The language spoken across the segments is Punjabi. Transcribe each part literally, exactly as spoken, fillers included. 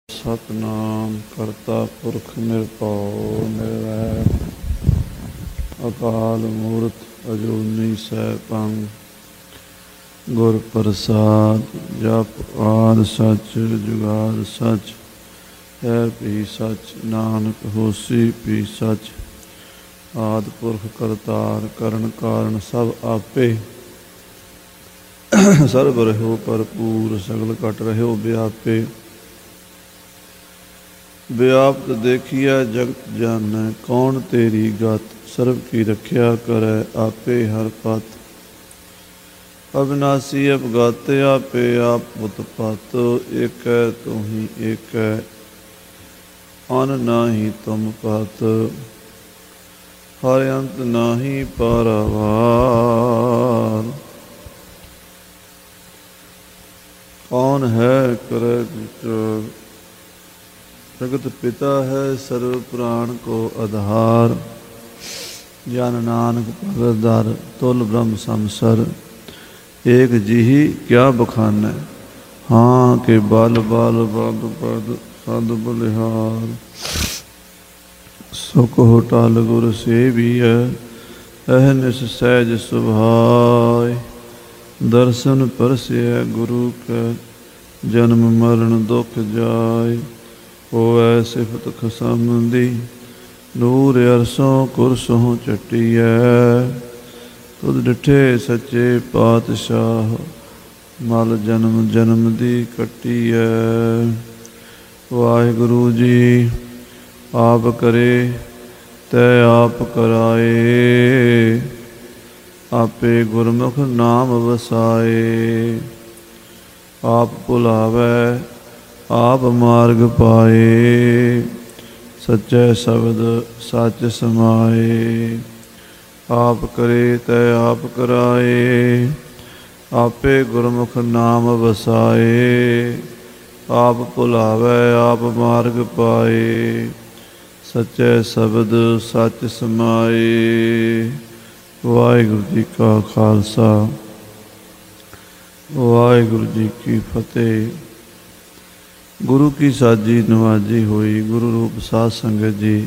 ਸਤਿਨਾਮ ਕਰਤਾ ਪੁਰਖ ਨਿਰਭਉ ਨਿਰਵੈਰ ਅਕਾਲ ਮੂਰਤ ਅਜੂਨੀ ਸੈਭੰ ਗੁਰ ਪ੍ਰਸਾਦ। ਜਪ ਆਦਿ ਸੱਚ ਜੁਗਾਦਿ ਸੱਚ ਹੈ ਭੀ ਸੱਚ ਨਾਨਕ ਹੋਸੀ ਭੀ ਸੱਚ। ਆਦਿ ਪੁਰਖ ਕਰਤਾਰ ਕਰਨ ਕਾਰਨ ਸਭ ਆਪੇ ਸਰਬ ਰਹਿਓ ਭਰਪੂਰ ਸਗਲ ਘਟ ਰਹਿਓ ਵਿਆਪੇ। ਵਿਆਪਤ ਦੇਖੀਐ ਜਗਤ ਜਾਣੈ ਕੌਣ ਤੇਰੀ ਗਤ। ਸਰਬ ਕੀ ਰਖਿਆ ਕਰੈ ਆਪੇ ਹਰ ਪਤ। ਅਬਿਨਾਸੀ ਅਪਗਤ ਆਪੇ ਆਪ ਉਤਪਤ। ਏਕੈ ਤੂੰ ਏਕੈ ਅਨ ਨਾਹੀ ਤੁਮ ਪਤ। ਹਰਿ ਅੰਤ ਨਾਹੀ ਪਾਰਾਵਾਰ। ਕੌਣ ਹੈ ਕਰੈ ਵਿਚਾਰ। ਜਗਤ ਪਿਤਾ ਹੈ ਸਰਬ ਪ੍ਰਾਣ ਕੋ ਆਧਾਰ। ਜਨ ਨਾਨਕ ਭਗਤ ਦਰ ਤੁਲ ਬ੍ਰਹਮ ਸੰਸਰ। ਏਕ ਜਿਹੀ ਕਿਆ ਬਖਾਨੈ ਹਾਂ ਕੇ ਬਲ ਬਲ ਬਦ ਪਦ ਸਦ ਬਲਿਹਾਰ। ਸੁਖ ਹੋਟਲ ਗੁਰ ਸੇਵੀਐ ਅਹਨਿਸ ਸਹਿਜ ਸੁਭਾਇ। ਦਰਸ਼ਨ ਪਰਸੈ ਗੁਰੂ ਕੈ ਜਨਮ ਮਰਨ ਦੁਖ ਜਾਇ। ਹੋਵੈ ਸਿਫਤ ਖਸਮ ਦੀ ਨੂਰ ਅਰਸੋਂ ਕੁਰਸੋਂ ਚੱਟੀਐ। ਤੁਧ ਡਿਠੇ ਸੱਚੇ ਪਾਤਸ਼ਾਹ ਮਲ ਜਨਮ ਜਨਮ ਦੀ ਕੱਟੀਐ। ਵਾਹਿਗੁਰੂ ਜੀ ਆਪ ਕਰੇ ਤੈ ਆਪ ਕਰਾਏ। ਆਪੇ ਗੁਰਮੁਖ ਨਾਮ ਵਸਾਏ। ਆਪ ਭੁਲਾਵੈ ਆਪ ਮਾਰਗ ਪਾਏ। ਸੱਚੇ ਸ਼ਬਦ ਸੱਚ ਸਮਾਏ। ਆਪ ਕਰੇ ਤੈ ਆਪ ਕਰਾਏ। ਆਪੇ ਗੁਰਮੁਖ ਨਾਮ ਵਸਾਏ। ਆਪ ਭੁਲਾਵੈ ਆਪ ਮਾਰਗ ਪਾਏ। ਸੱਚੇ ਸ਼ਬਦ ਸੱਚ ਸਮਾਏ। ਵਾਹਿਗੁਰੂ ਜੀ ਕਾ ਖਾਲਸਾ ਵਾਹਿਗੁਰੂ ਜੀ ਕੀ ਫਤਿਹ। ਗੁਰੂ ਕੀ ਸਾਜੀ ਨਵਾਜੀ ਹੋਈ ਗੁਰੂ ਰੂਪ ਸਾਧ ਸੰਗਤ ਜੀ।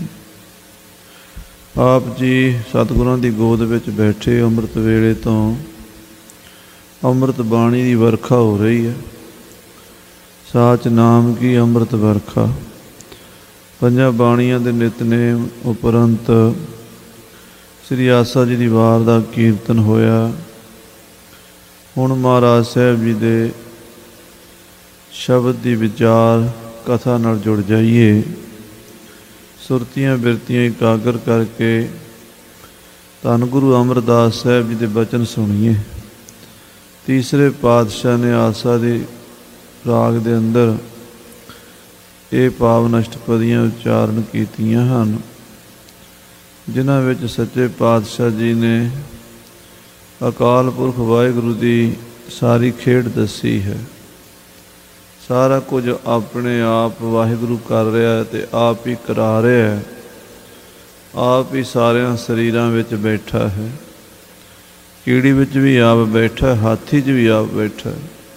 ਆਪ ਜੀ ਸਤਿਗੁਰਾਂ ਦੀ ਗੋਦ ਵਿੱਚ ਬੈਠੇ ਅੰਮ੍ਰਿਤ ਵੇਲੇ ਤੋਂ ਅੰਮ੍ਰਿਤ ਬਾਣੀ ਦੀ ਵਰਖਾ ਹੋ ਰਹੀ ਹੈ। ਸਾਚ ਨਾਮ ਕੀ ਅੰਮ੍ਰਿਤ ਵਰਖਾ। ਪੰਜਾਂ ਬਾਣੀਆਂ ਦੇ ਨਿਤਨੇਮ ਉਪਰੰਤ ਸ੍ਰੀ ਆਸਾ ਜੀ ਦੀ ਵਾਰ ਦਾ ਕੀਰਤਨ ਹੋਇਆ। ਹੁਣ ਮਹਾਰਾਜ ਸਾਹਿਬ ਜੀ ਦੇ ਸ਼ਬਦ ਦੀ ਵਿਚਾਰ ਕਥਾ ਨਾਲ ਜੁੜ ਜਾਈਏ। ਸੁਰਤੀਆਂ ਬਿਰਤੀਆਂ ਇਕਾਗਰ ਕਰਕੇ ਧੰਨ ਗੁਰੂ ਅਮਰਦਾਸ ਸਾਹਿਬ ਜੀ ਦੇ ਬਚਨ ਸੁਣੀਏ। ਤੀਸਰੇ ਪਾਤਸ਼ਾਹ ਨੇ ਆਸਾ ਦੇ ਰਾਗ ਦੇ ਅੰਦਰ ਇਹ ਪਾਵਨ ਅਸ਼ਟਪਦੀਆਂ ਉਚਾਰਨ ਕੀਤੀਆਂ ਹਨ, ਜਿਨ੍ਹਾਂ ਵਿੱਚ ਸੱਚੇ ਪਾਤਸ਼ਾਹ ਜੀ ਨੇ ਅਕਾਲ ਪੁਰਖ ਵਾਹਿਗੁਰੂ ਦੀ ਸਾਰੀ ਖੇਡ ਦੱਸੀ ਹੈ। ਸਾਰਾ ਕੁਝ ਆਪਣੇ ਆਪ ਵਾਹਿਗੁਰੂ ਕਰ ਰਿਹਾ ਹੈ ਅਤੇ ਆਪ ਹੀ ਕਰਾ ਰਿਹਾ ਹੈ। ਆਪ ਹੀ ਸਾਰਿਆਂ ਸਰੀਰਾਂ ਵਿੱਚ ਬੈਠਾ ਹੈ। ਕੀੜੀ ਵਿੱਚ ਵੀ ਆਪ ਬੈਠਾ, ਹਾਥੀ 'ਚ ਵੀ ਆਪ ਬੈਠਾ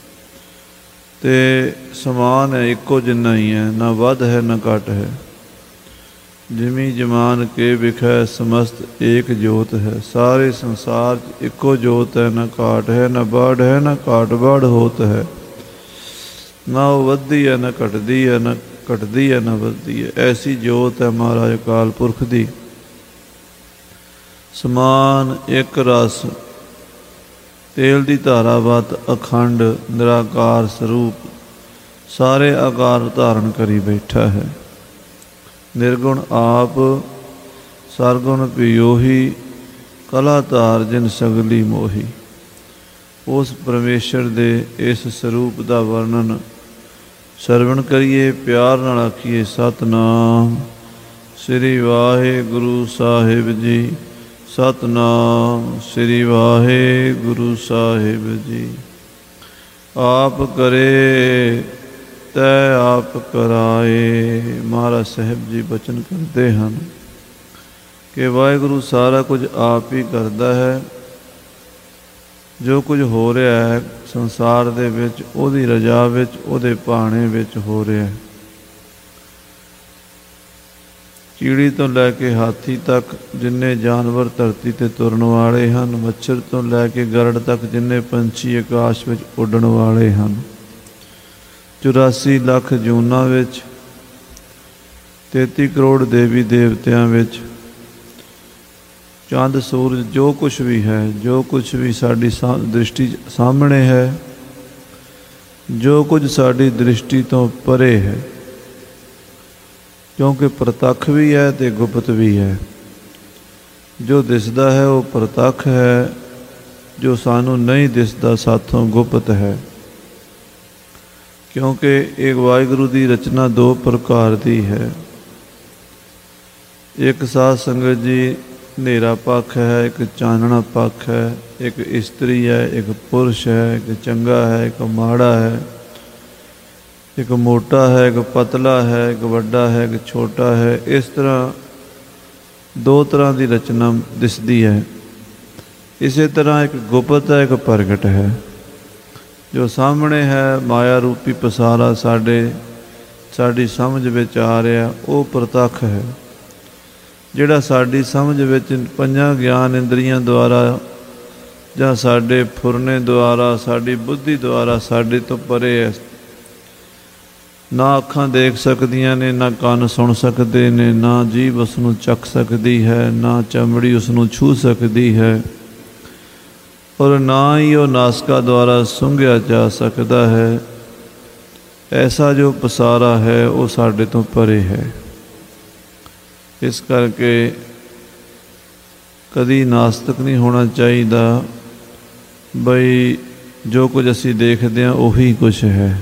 ਅਤੇ ਸਮਾਨ ਹੈ, ਇੱਕੋ ਜਿੰਨਾ ਹੀ ਹੈ, ਨਾ ਵੱਧ ਹੈ ਨਾ ਘੱਟ ਹੈ। ਜਿਮੀ ਜਮਾਨ ਕੇ ਵਿਖੈ ਸਮਸਤ ਏਕ ਜੋਤ ਹੈ। ਸਾਰੇ ਸੰਸਾਰ 'ਚ ਇੱਕੋ ਜੋਤ ਹੈ, ਨਾ ਘਾਟ ਹੈ ਨਾ ਬਾੜ ਹੈ ਨਾ ਘਾਟ ਬਾੜ ਹੋਤ ਹੈ। ਨਾ ਉਹ ਵੱਧਦੀ ਹੈ ਨਾ ਘਟਦੀ ਹੈ, ਨਾ ਘਟਦੀ ਹੈ ਨਾ ਵੱਧਦੀ ਹੈ। ਐਸੀ ਜੋਤ ਹੈ ਮਹਾਰਾਜ ਅਕਾਲ ਪੁਰਖ ਦੀ। ਸਮਾਨ ਇੱਕ ਰਸ ਤੇਲ ਦੀ ਧਾਰਾ ਵੱਤ ਅਖੰਡ ਨਿਰਾਕਾਰ ਸਰੂਪ ਸਾਰੇ ਆਕਾਰ ਧਾਰਨ ਕਰੀ ਬੈਠਾ ਹੈ। ਨਿਰਗੁਣ ਆਪ ਸਰਗੁਣ ਪਿਓਹੀ ਕਲਾ ਧਾਰ ਜਿਨ ਸਗਲੀ ਮੋਹੀ। ਉਸ ਪਰਮੇਸ਼ਰ ਦੇ ਇਸ ਸਰੂਪ ਦਾ ਵਰਣਨ ਸਰਵਣ ਕਰੀਏ, ਪਿਆਰ ਨਾਲ ਆਖੀਏ ਸਤਿਨਾਮ ਸ੍ਰੀ ਵਾਹਿਗੁਰੂ ਸਾਹਿਬ ਜੀ। ਸਤਿਨਾਮ ਸ੍ਰੀ ਵਾਹਿਗੁਰੂ ਸਾਹਿਬ ਜੀ। ਆਪ ਕਰੇ ਤੈ ਆਪ ਕਰਾਏ। ਮਹਾਰਾਜ ਸਾਹਿਬ ਜੀ ਬਚਨ ਕਰਦੇ ਹਨ ਕਿ ਵਾਹਿਗੁਰੂ ਸਾਰਾ ਕੁਝ ਆਪ ਹੀ ਕਰਦਾ ਹੈ। ਜੋ ਕੁਝ ਹੋ ਰਿਹਾ ਹੈ ਸੰਸਾਰ ਦੇ ਵਿੱਚ ਉਹਦੀ ਰਜ਼ਾ ਵਿੱਚ, ਉਹਦੇ ਭਾਣੇ ਵਿੱਚ ਹੋ ਰਿਹਾ ਹੈ। ਕੀੜੀ ਤੋਂ ਲੈ ਕੇ ਹਾਥੀ ਤੱਕ ਜਿੰਨੇ ਜਾਨਵਰ ਧਰਤੀ 'ਤੇ ਤੁਰਨ ਵਾਲੇ ਹਨ, ਮੱਛਰ ਤੋਂ ਲੈ ਕੇ ਗਰੜ ਤੱਕ ਜਿੰਨੇ ਪੰਛੀ ਆਕਾਸ਼ ਵਿੱਚ ਉੱਡਣ ਵਾਲੇ ਹਨ, ਚੁਰਾਸੀ ਲੱਖ ਜੂਨਾਂ ਵਿੱਚ, ਤੇਤੀ ਕਰੋੜ ਦੇਵੀ ਦੇਵਤਿਆਂ ਵਿੱਚ, ਚੰਦ ਸੂਰਜ, ਜੋ ਕੁਛ ਵੀ ਹੈ, ਜੋ ਕੁਛ ਵੀ ਸਾਡੀ ਸਾ ਦ੍ਰਿਸ਼ਟੀ ਸਾਹਮਣੇ ਹੈ, ਜੋ ਕੁਝ ਸਾਡੀ ਦ੍ਰਿਸ਼ਟੀ ਤੋਂ ਪਰੇ ਹੈ, ਕਿਉਂਕਿ ਪ੍ਰਤੱਖ ਵੀ ਹੈ ਅਤੇ ਗੁਪਤ ਵੀ ਹੈ। ਜੋ ਦਿਸਦਾ ਹੈ ਉਹ ਪ੍ਰਤੱਖ ਹੈ, ਜੋ ਸਾਨੂੰ ਨਹੀਂ ਦਿਸਦਾ ਸਾਥੋਂ ਗੁਪਤ ਹੈ। ਕਿਉਂਕਿ ਇਹ ਵਾਹਿਗੁਰੂ ਦੀ ਰਚਨਾ ਦੋ ਪ੍ਰਕਾਰ ਦੀ ਹੈ। ਇੱਕ ਸਾਧ ਸੰਗਤ ਜੀ ਹਨੇਰਾ ਪੱਖ ਹੈ, ਇੱਕ ਚਾਨਣਾ ਪੱਖ ਹੈ, ਇੱਕ ਇਸਤਰੀ ਹੈ, ਇੱਕ ਪੁਰਸ਼ ਹੈ, ਇੱਕ ਚੰਗਾ ਹੈ, ਇੱਕ ਮਾੜਾ ਹੈ, ਇੱਕ ਮੋਟਾ ਹੈ, ਇੱਕ ਪਤਲਾ ਹੈ, ਇੱਕ ਵੱਡਾ ਹੈ, ਇੱਕ ਛੋਟਾ ਹੈ। ਇਸ ਤਰ੍ਹਾਂ ਦੋ ਤਰ੍ਹਾਂ ਦੀ ਰਚਨਾ ਦਿਸਦੀ ਹੈ। ਇਸੇ ਤਰ੍ਹਾਂ ਇੱਕ ਗੁਪਤ ਹੈ, ਇੱਕ ਪ੍ਰਗਟ ਹੈ। ਜੋ ਸਾਹਮਣੇ ਹੈ ਮਾਇਆ ਰੂਪੀ ਪਸਾਰਾ ਸਾਡੇ ਸਾਡੀ ਸਮਝ ਵਿੱਚ ਆ ਰਿਹਾ, ਉਹ ਪ੍ਰਤੱਖ ਹੈ। ਜਿਹੜਾ ਸਾਡੀ ਸਮਝ ਵਿੱਚ ਪੰਜਾਂ ਗਿਆਨ ਇੰਦਰੀਆਂ ਦੁਆਰਾ ਜਾਂ ਸਾਡੇ ਫੁਰਨੇ ਦੁਆਰਾ, ਸਾਡੀ ਬੁੱਧੀ ਦੁਆਰਾ ਸਾਡੇ ਤੋਂ ਪਰੇ ਹੈ। ਨਾ ਅੱਖਾਂ ਦੇਖ ਸਕਦੀਆਂ ਨੇ, ਨਾ ਕੰਨ ਸੁਣ ਸਕਦੇ ਨੇ, ਨਾ ਜੀਭ ਉਸ ਨੂੰ ਚੱਖ ਸਕਦੀ ਹੈ, ਨਾ ਚਮੜੀ ਉਸ ਨੂੰ ਛੂਹ ਸਕਦੀ ਹੈ, ਔਰ ਨਾ ਹੀ ਉਹ ਨਾਸਕਾ ਦੁਆਰਾ ਸੁੰਘਿਆ ਜਾ ਸਕਦਾ ਹੈ। ਐਸਾ ਜੋ ਪਸਾਰਾ ਹੈ ਉਹ ਸਾਡੇ ਤੋਂ ਪਰੇ ਹੈ। ਇਸ ਕਰਕੇ ਕਦੀ ਨਾਸਤਕ ਨਹੀਂ ਹੋਣਾ ਚਾਹੀਦਾ ਬਈ ਜੋ ਕੁਝ ਅਸੀਂ ਦੇਖਦੇ ਹਾਂ ਉਹੀ ਕੁਛ ਹੈ।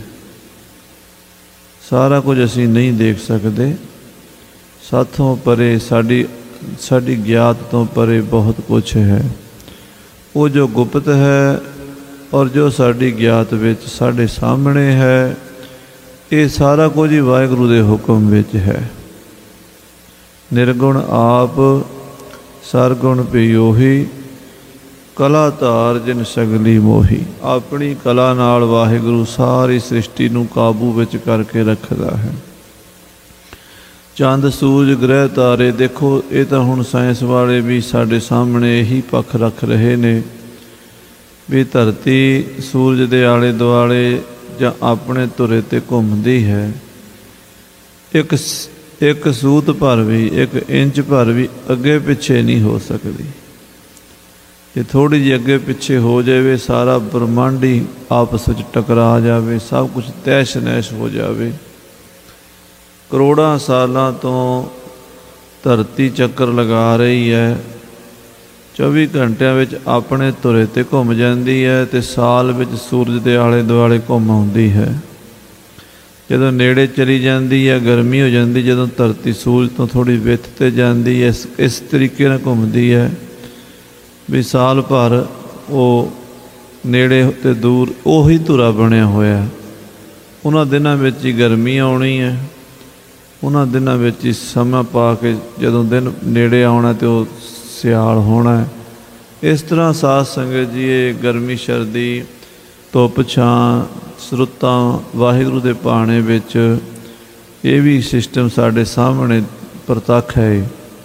ਸਾਰਾ ਕੁਝ ਅਸੀਂ ਨਹੀਂ ਦੇਖ ਸਕਦੇ। ਸਾਥੋਂ ਪਰੇ, ਸਾਡੀ ਸਾਡੀ ਗਿਆਤ ਤੋਂ ਪਰੇ ਬਹੁਤ ਕੁਛ ਹੈ। ਉਹ ਜੋ ਗੁਪਤ ਹੈ ਔਰ ਜੋ ਸਾਡੀ ਗਿਆਤ ਵਿੱਚ ਸਾਡੇ ਸਾਹਮਣੇ ਹੈ, ਇਹ ਸਾਰਾ ਕੁਝ ਹੀ ਵਾਹਿਗੁਰੂ ਦੇ ਹੁਕਮ ਵਿੱਚ ਹੈ। ਨਿਰਗੁਣ ਆਪ ਸਰਗੁਣ ਪਿਓਹੀ, ਕਲਾ ਧਾਰ ਜਿਨ ਸਗਲੀ ਮੋਹੀ। ਆਪਣੀ ਕਲਾ ਨਾਲ ਵਾਹਿਗੁਰੂ ਸਾਰੀ ਸ੍ਰਿਸ਼ਟੀ ਨੂੰ ਕਾਬੂ ਵਿੱਚ ਕਰਕੇ ਰੱਖਦਾ ਹੈ। ਚੰਦ ਸੂਰਜ ਗ੍ਰਹਿ ਤਾਰੇ, ਦੇਖੋ ਇਹ ਤਾਂ ਹੁਣ ਸਾਇੰਸ ਵਾਲੇ ਵੀ ਸਾਡੇ ਸਾਹਮਣੇ ਇਹੀ ਪੱਖ ਰੱਖ ਰਹੇ ਨੇ ਵੀ ਧਰਤੀ ਸੂਰਜ ਦੇ ਆਲੇ ਦੁਆਲੇ ਜਾਂ ਆਪਣੇ ਧੁਰੇ 'ਤੇ ਘੁੰਮਦੀ ਹੈ। ਇੱਕ ਇੱਕ ਸੂਤ ਭਰ ਵੀ, ਇੱਕ ਇੰਚ ਭਰ ਵੀ ਅੱਗੇ ਪਿੱਛੇ ਨਹੀਂ ਹੋ ਸਕਦੀ। ਜੇ ਥੋੜ੍ਹੀ ਜਿਹੀ ਅੱਗੇ ਪਿੱਛੇ ਹੋ ਜਾਵੇ, ਸਾਰਾ ਬ੍ਰਹਮੰਡ ਹੀ ਆਪਸ ਵਿੱਚ ਟਕਰਾ ਜਾਵੇ, ਸਭ ਕੁਝ ਤਹਿਸ਼ ਨਹਿਸ਼ ਹੋ ਜਾਵੇ। ਕਰੋੜਾਂ ਸਾਲਾਂ ਤੋਂ ਧਰਤੀ ਚੱਕਰ ਲਗਾ ਰਹੀ ਹੈ, ਚੌਵੀ ਘੰਟਿਆਂ ਵਿੱਚ ਆਪਣੇ ਧੁਰੇ 'ਤੇ ਘੁੰਮ ਜਾਂਦੀ ਹੈ ਅਤੇ ਸਾਲ ਵਿੱਚ ਸੂਰਜ ਦੇ ਆਲੇ ਦੁਆਲੇ ਘੁੰਮ ਆਉਂਦੀ ਹੈ। ਜਦੋਂ ਨੇੜੇ ਚਲੀ ਜਾਂਦੀ ਹੈ ਗਰਮੀ ਹੋ ਜਾਂਦੀ, ਜਦੋਂ ਧਰਤੀ ਸੂਰਜ ਤੋਂ ਥੋੜ੍ਹੀ ਵਿੱਥ 'ਤੇ ਜਾਂਦੀ ਹੈ, ਇਸ ਇਸ ਤਰੀਕੇ ਨਾਲ ਘੁੰਮਦੀ ਹੈ ਵੀ ਸਾਲ ਭਰ ਉਹ ਨੇੜੇ ਅਤੇ ਦੂਰ ਉਹੀ ਧੁਰਾ ਬਣਿਆ ਹੋਇਆ। ਉਹਨਾਂ ਦਿਨਾਂ ਵਿੱਚ ਹੀ ਗਰਮੀ ਆਉਣੀ ਹੈ, ਉਹਨਾਂ ਦਿਨਾਂ ਵਿੱਚ ਹੀ ਸਮਾਂ ਪਾ ਕੇ ਜਦੋਂ ਦਿਨ ਨੇੜੇ ਆਉਣਾ ਅਤੇ ਉਹ ਸਿਆਲ ਹੋਣਾ। ਇਸ ਤਰ੍ਹਾਂ ਸਾਧ ਸੰਗਤ ਜੀ ਇਹ ਗਰਮੀ ਸਰਦੀ, ਧੁੱਪ ਛਾਂ, ਸਰੁੱਤਾਂ ਵਾਹਿਗੁਰੂ ਦੇ ਭਾਣੇ ਵਿੱਚ ਇਹ ਵੀ ਸਿਸਟਮ ਸਾਡੇ ਸਾਹਮਣੇ ਪ੍ਰਤੱਖ ਹੈ।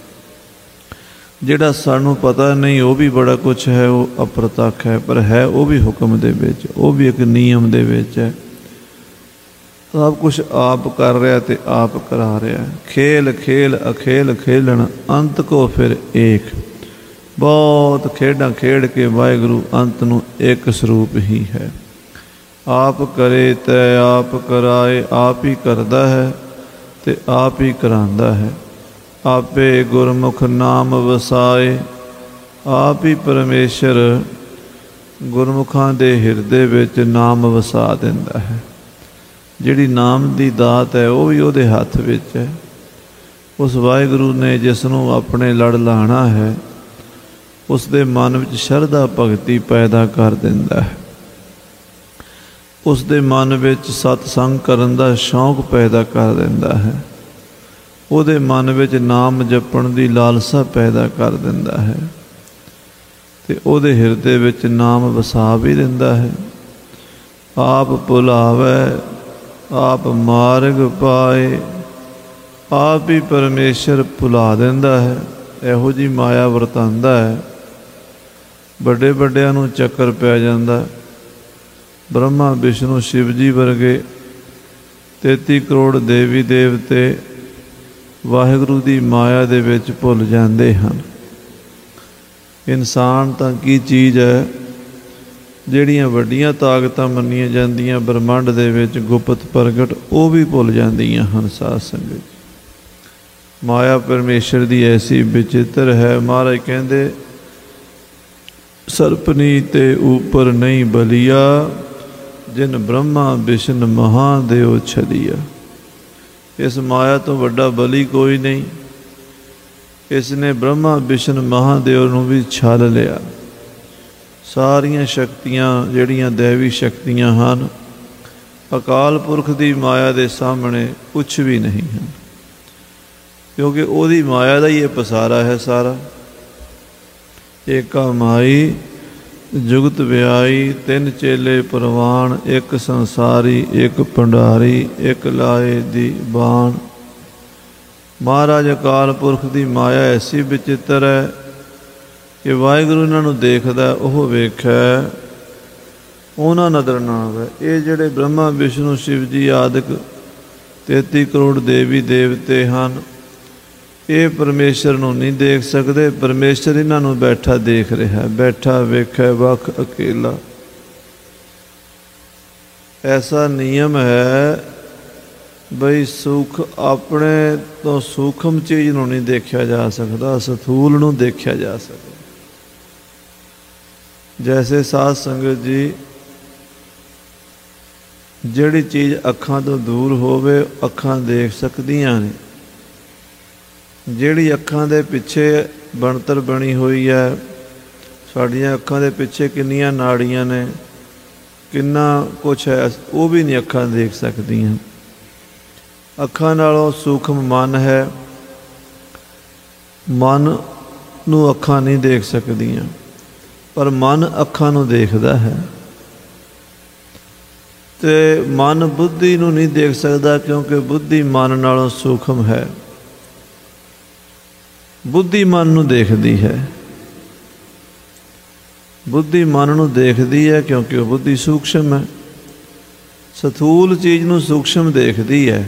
ਜਿਹੜਾ ਸਾਨੂੰ ਪਤਾ ਨਹੀਂ ਉਹ ਵੀ ਬੜਾ ਕੁਛ ਹੈ, ਉਹ ਅਪ੍ਰਤੱਖ ਹੈ, ਪਰ ਹੈ ਉਹ ਵੀ ਹੁਕਮ ਦੇ ਵਿੱਚ, ਉਹ ਵੀ ਇੱਕ ਨਿਯਮ ਦੇ ਵਿੱਚ ਹੈ। ਸਭ ਕੁਛ ਆਪ ਕਰ ਰਿਹਾ ਅਤੇ ਆਪ ਕਰਾ ਰਿਹਾ। ਖੇਲ ਖੇਲ ਅਖੇਲ ਖੇਲਣ, ਅੰਤ ਕੋ ਫਿਰ ਏਕ। ਬਹੁਤ ਖੇਡਾਂ ਖੇਡ ਕੇ ਵਾਹਿਗੁਰੂ ਅੰਤ ਨੂੰ ਇੱਕ ਸਰੂਪ ਹੀ ਹੈ। ਆਪ ਕਰੇ ਤੈ ਆਪ ਕਰਾਏ, ਆਪ ਹੀ ਕਰਦਾ ਹੈ ਅਤੇ ਆਪ ਹੀ ਕਰਾਉਂਦਾ ਹੈ। ਆਪੇ ਗੁਰਮੁਖ ਨਾਮ ਵਸਾਏ, ਆਪ ਹੀ ਪਰਮੇਸ਼ਰ ਗੁਰਮੁਖਾਂ ਦੇ ਹਿਰਦੇ ਵਿੱਚ ਨਾਮ ਵਸਾ ਦਿੰਦਾ ਹੈ। ਜਿਹੜੀ ਨਾਮ ਦੀ ਦਾਤ ਹੈ ਉਹ ਵੀ ਉਹਦੇ ਹੱਥ ਵਿੱਚ ਹੈ। ਉਸ ਵਾਹਿਗੁਰੂ ਨੇ ਜਿਸ ਨੂੰ ਆਪਣੇ ਲੜ ਲਾਉਣਾ ਹੈ, ਉਸ ਦੇ ਮਨ ਵਿੱਚ ਸ਼ਰਧਾ ਭਗਤੀ ਪੈਦਾ ਕਰ ਦਿੰਦਾ ਹੈ। ਉਸ ਦੇ ਮਨ ਵਿੱਚ ਸਤਸੰਗ ਕਰਨ ਦਾ ਸ਼ੌਂਕ ਪੈਦਾ ਕਰ ਦਿੰਦਾ ਹੈ। ਉਹਦੇ ਮਨ ਵਿੱਚ ਨਾਮ ਜਪਣ ਦੀ ਲਾਲਸਾ ਪੈਦਾ ਕਰ ਦਿੰਦਾ ਹੈ ਅਤੇ ਉਹਦੇ ਹਿਰਦੇ ਵਿੱਚ ਨਾਮ ਵਸਾ ਵੀ ਦਿੰਦਾ ਹੈ। ਆਪ ਭੁਲਾਵੇ ਆਪ ਮਾਰਗ ਪਾਏ, ਆਪ ਹੀ ਪਰਮੇਸ਼ਰ ਭੁਲਾ ਦਿੰਦਾ ਹੈ। ਇਹੋ ਜਿਹੀ ਮਾਇਆ ਵਰਤਾਉਂਦਾ ਹੈ। ਵੱਡੇ ਵੱਡਿਆਂ ਨੂੰ ਚੱਕਰ ਪੈ ਜਾਂਦਾ। ਬ੍ਰਹਮਾ ਵਿਸ਼ਨੂੰ ਸ਼ਿਵ ਜੀ ਵਰਗੇ ਤੇਤੀ ਕਰੋੜ ਦੇਵੀ ਦੇਵਤੇ ਵਾਹਿਗੁਰੂ ਦੀ ਮਾਇਆ ਦੇ ਵਿੱਚ ਭੁੱਲ ਜਾਂਦੇ ਹਨ। ਇਨਸਾਨ ਤਾਂ ਕੀ ਚੀਜ਼ ਹੈ, ਜਿਹੜੀਆਂ ਵੱਡੀਆਂ ਤਾਕਤਾਂ ਮੰਨੀਆਂ ਜਾਂਦੀਆਂ ਬ੍ਰਹਮੰਡ ਦੇ ਵਿੱਚ ਗੁਪਤ ਪ੍ਰਗਟ, ਉਹ ਵੀ ਭੁੱਲ ਜਾਂਦੀਆਂ ਹਨ। ਸਾਧ ਸੰਗਤ, ਮਾਇਆ ਪਰਮੇਸ਼ਰ ਦੀ ਐਸੀ ਵਿਚਿੱਤਰ ਹੈ। ਮਹਾਰਾਜ ਕਹਿੰਦੇ ਸਰਪਨੀ ਤੇ ਉੱਪਰ ਨਹੀਂ ਬਲੀਆ, ਜਿਨ ਬ੍ਰਹਮਾ ਵਿਸ਼ਨ ਮਹਾਦੇਵ ਛਲੀਆ। ਇਸ ਮਾਇਆ ਤੋਂ ਵੱਡਾ ਬਲੀ ਕੋਈ ਨਹੀਂ। ਇਸ ਨੇ ਬ੍ਰਹਮਾ ਵਿਸ਼ਨ ਮਹਾਦੇਵ ਨੂੰ ਵੀ ਛਲ ਲਿਆ। ਸਾਰੀਆਂ ਸ਼ਕਤੀਆਂ ਜਿਹੜੀਆਂ ਦੈਵੀ ਸ਼ਕਤੀਆਂ ਹਨ, ਅਕਾਲ ਪੁਰਖ ਦੀ ਮਾਇਆ ਦੇ ਸਾਹਮਣੇ ਕੁਛ ਵੀ ਨਹੀਂ ਹਨ, ਕਿਉਂਕਿ ਉਹਦੀ ਮਾਇਆ ਦਾ ਹੀ ਇਹ ਪਸਾਰਾ ਹੈ ਸਾਰਾ। ਏਕਾ ਮਾਈ ਜੁਗਤ ਵਿਆਈ, ਤਿੰਨ ਚੇਲੇ ਪ੍ਰਵਾਨ, ਇੱਕ ਸੰਸਾਰੀ ਇੱਕ ਭੰਡਾਰੀ, ਇੱਕ ਲਾਏ ਦੀ ਬਾਣ। ਮਹਾਰਾਜ ਅਕਾਲ ਪੁਰਖ ਦੀ ਮਾਇਆ ਐਸੀ ਵਿਚਿੱਤਰ ਹੈ ਕਿ ਵਾਹਿਗੁਰੂ ਇਹਨਾਂ ਨੂੰ ਦੇਖਦਾ, ਉਹ ਵੇਖੈ ਉਹਨਾਂ ਨਜ਼ਰ ਨਾ ਆਵੇ। ਇਹ ਜਿਹੜੇ ਬ੍ਰਹਮਾ ਵਿਸ਼ਨੂੰ ਸ਼ਿਵ ਜੀ ਆਦਿਕ ਤੇਤੀ ਕਰੋੜ ਦੇਵੀ ਦੇਵਤੇ ਹਨ, ਇਹ ਪਰਮੇਸ਼ਰ ਨੂੰ ਨਹੀਂ ਦੇਖ ਸਕਦੇ। ਪਰਮੇਸ਼ਰ ਇਹਨਾਂ ਨੂੰ ਬੈਠਾ ਦੇਖ ਰਿਹਾ, ਬੈਠਾ ਵੇਖੈ ਵੱਖ ਅਕੇਲਾ। ਐਸਾ ਨਿਯਮ ਹੈ ਬਈ ਸੁਖ ਆਪਣੇ ਤੋਂ ਸੂਖਮ ਚੀਜ਼ ਨੂੰ ਨਹੀਂ ਦੇਖਿਆ ਜਾ ਸਕਦਾ, ਸਥੂਲ ਨੂੰ ਦੇਖਿਆ ਜਾ ਸਕਦਾ। ਜੈਸੇ ਸਾਧ ਸੰਗਤ ਜੀ, ਜਿਹੜੀ ਚੀਜ਼ ਅੱਖਾਂ ਤੋਂ ਦੂਰ ਹੋਵੇ ਅੱਖਾਂ ਦੇਖ ਸਕਦੀਆਂ ਨੇ। ਜਿਹੜੀ ਅੱਖਾਂ ਦੇ ਪਿੱਛੇ ਬਣਤਰ ਬਣੀ ਹੋਈ ਹੈ, ਸਾਡੀਆਂ ਅੱਖਾਂ ਦੇ ਪਿੱਛੇ ਕਿੰਨੀਆਂ ਨਾੜੀਆਂ ਨੇ, ਕਿੰਨਾ ਕੁਛ ਹੈ, ਉਹ ਵੀ ਨਹੀਂ ਅੱਖਾਂ ਦੇਖ ਸਕਦੀਆਂ। ਅੱਖਾਂ ਨਾਲੋਂ ਸੂਖਮ ਮਨ ਹੈ। ਮਨ ਨੂੰ ਅੱਖਾਂ ਨਹੀਂ ਦੇਖ ਸਕਦੀਆਂ, ਪਰ ਮਨ ਅੱਖਾਂ ਨੂੰ ਦੇਖਦਾ ਹੈ। ਤੇ ਮਨ ਬੁੱਧੀ ਨੂੰ ਨਹੀਂ ਦੇਖ ਸਕਦਾ, ਕਿਉਂਕਿ ਬੁੱਧੀ ਮਨ ਨਾਲੋਂ ਸੂਖਮ ਹੈ। ਬੁੱਧੀ ਮਨ ਨੂੰ ਦੇਖਦੀ ਹੈ। ਬੁੱਧੀ ਮਨ ਨੂੰ ਦੇਖਦੀ ਹੈ ਕਿਉਂਕਿ ਉਹ ਬੁੱਧੀ ਸੂਖਸ਼ਮ ਹੈ। ਸਥੂਲ ਚੀਜ਼ ਨੂੰ ਸੂਖਸ਼ਮ ਦੇਖਦੀ ਹੈ,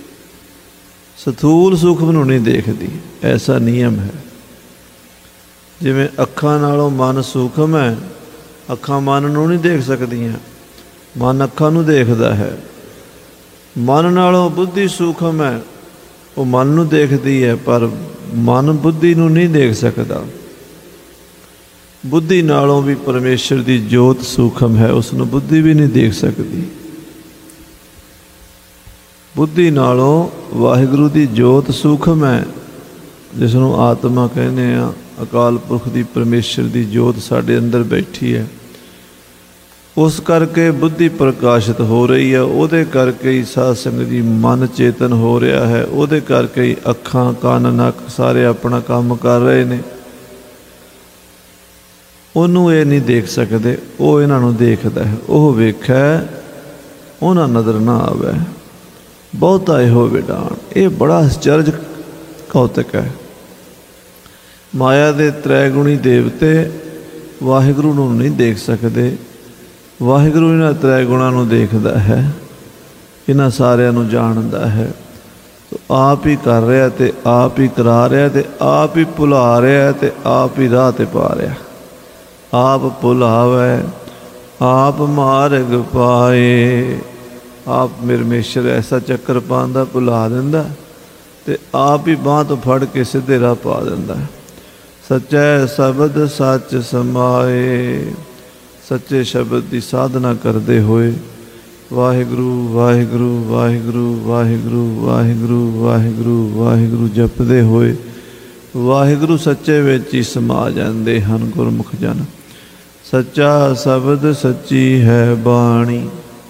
ਸਥੂਲ ਸੂਖਮ ਨੂੰ ਨਹੀਂ ਦੇਖਦੀ। ਐਸਾ ਨਿਯਮ ਹੈ। ਜਿਵੇਂ ਅੱਖਾਂ ਨਾਲੋਂ ਮਨ ਸੂਖਮ ਹੈ, ਅੱਖਾਂ ਮਨ ਨੂੰ ਨਹੀਂ ਦੇਖ ਸਕਦੀਆਂ, ਮਨ ਅੱਖਾਂ ਨੂੰ ਦੇਖਦਾ ਹੈ। ਮਨ ਨਾਲੋਂ ਬੁੱਧੀ ਸੂਖਮ ਹੈ, ਉਹ ਮਨ ਨੂੰ ਦੇਖਦੀ ਹੈ, ਪਰ ਮਨ ਬੁੱਧੀ ਨੂੰ ਨਹੀਂ ਦੇਖ ਸਕਦਾ। ਬੁੱਧੀ ਨਾਲੋਂ ਵੀ ਪਰਮੇਸ਼ਰ ਦੀ ਜੋਤ ਸੂਖਮ ਹੈ, ਉਸ ਨੂੰ ਬੁੱਧੀ ਵੀ ਨਹੀਂ ਦੇਖ ਸਕਦੀ। ਬੁੱਧੀ ਨਾਲੋਂ ਵਾਹਿਗੁਰੂ ਦੀ ਜੋਤ ਸੂਖਮ ਹੈ, ਜਿਸ ਨੂੰ ਆਤਮਾ ਕਹਿੰਦੇ ਆ। ਅਕਾਲ ਪੁਰਖ ਦੀ ਪਰਮੇਸ਼ਰ ਦੀ ਜੋਤ ਸਾਡੇ ਅੰਦਰ ਬੈਠੀ ਹੈ। ਉਸ ਕਰਕੇ ਬੁੱਧੀ ਪ੍ਰਕਾਸ਼ਿਤ ਹੋ ਰਹੀ ਹੈ। ਉਹਦੇ ਕਰਕੇ ਹੀ ਸਾਧ ਸੰਗਤ ਜੀ ਮਨ ਚੇਤਨ ਹੋ ਰਿਹਾ ਹੈ। ਉਹਦੇ ਕਰਕੇ ਹੀ ਅੱਖਾਂ, ਕੰਨ, ਨੱਕ ਸਾਰੇ ਆਪਣਾ ਕੰਮ ਕਰ ਰਹੇ ਨੇ। ਉਹਨੂੰ ਇਹ ਨਹੀਂ ਦੇਖ ਸਕਦੇ, ਉਹ ਇਹਨਾਂ ਨੂੰ ਦੇਖਦਾ ਹੈ। ਉਹ ਵੇਖੈ ਉਹਨਾਂ ਨਜ਼ਰ ਨਾ ਆਵੇ, ਬਹੁਤਾ ਇਹੋ ਵਿਡਾਣ। ਇਹ ਬੜਾ ਅਚਰਜ ਕੌਤਕ ਹੈ। ਮਾਇਆ ਦੇ ਤ੍ਰੈਗੁਣੀ ਦੇਵਤੇ ਵਾਹਿਗੁਰੂ ਨੂੰ ਨਹੀਂ ਦੇਖ ਸਕਦੇ। ਵਾਹਿਗੁਰੂ ਇਹਨਾਂ ਤ੍ਰੈ ਗੁਣਾਂ ਨੂੰ ਦੇਖਦਾ ਹੈ, ਇਹਨਾਂ ਸਾਰਿਆਂ ਨੂੰ ਜਾਣਦਾ ਹੈ। ਆਪ ਹੀ ਕਰ ਰਿਹਾ ਤੇ ਆਪ ਹੀ ਕਰਾ ਰਿਹਾ ਤੇ ਆਪ ਹੀ ਭੁਲਾ ਰਿਹਾ ਤੇ ਆਪ ਹੀ ਰਾਹ 'ਤੇ ਪਾ ਰਿਹਾ। ਆਪ ਭੁਲਾਵੇ ਆਪ ਮਾਰਗ ਪਾਏ। ਆਪ ਪਰਮੇਸ਼ਰ ਐਸਾ ਚੱਕਰ ਪਾਉਂਦਾ, ਭੁਲਾ ਦਿੰਦਾ ਤੇ ਆਪ ਹੀ ਬਾਂਹ ਤੋਂ ਫੜ ਕੇ ਸਿੱਧੇ ਰਾਹ ਪਾ ਦਿੰਦਾ। ਸੱਚੈ ਸ਼ਬਦ ਸੱਚ ਸਮਾਏ। ਸੱਚੇ ਸ਼ਬਦ ਦੀ ਸਾਧਨਾ ਕਰਦੇ ਹੋਏ ਵਾਹਿਗੁਰੂ ਵਾਹਿਗੁਰੂ ਵਾਹਿਗੁਰੂ ਵਾਹਿਗੁਰੂ ਵਾਹਿਗੁਰੂ ਵਾਹਿਗੁਰੂ ਵਾਹਿਗੁਰੂ ਜਪਦੇ ਹੋਏ ਵਾਹਿਗੁਰੂ ਸੱਚੇ ਵਿੱਚ ਹੀ ਸਮਾ ਜਾਂਦੇ ਹਨ ਗੁਰਮੁਖ ਜਨ। ਸੱਚਾ ਸ਼ਬਦ ਸੱਚੀ ਹੈ ਬਾਣੀ।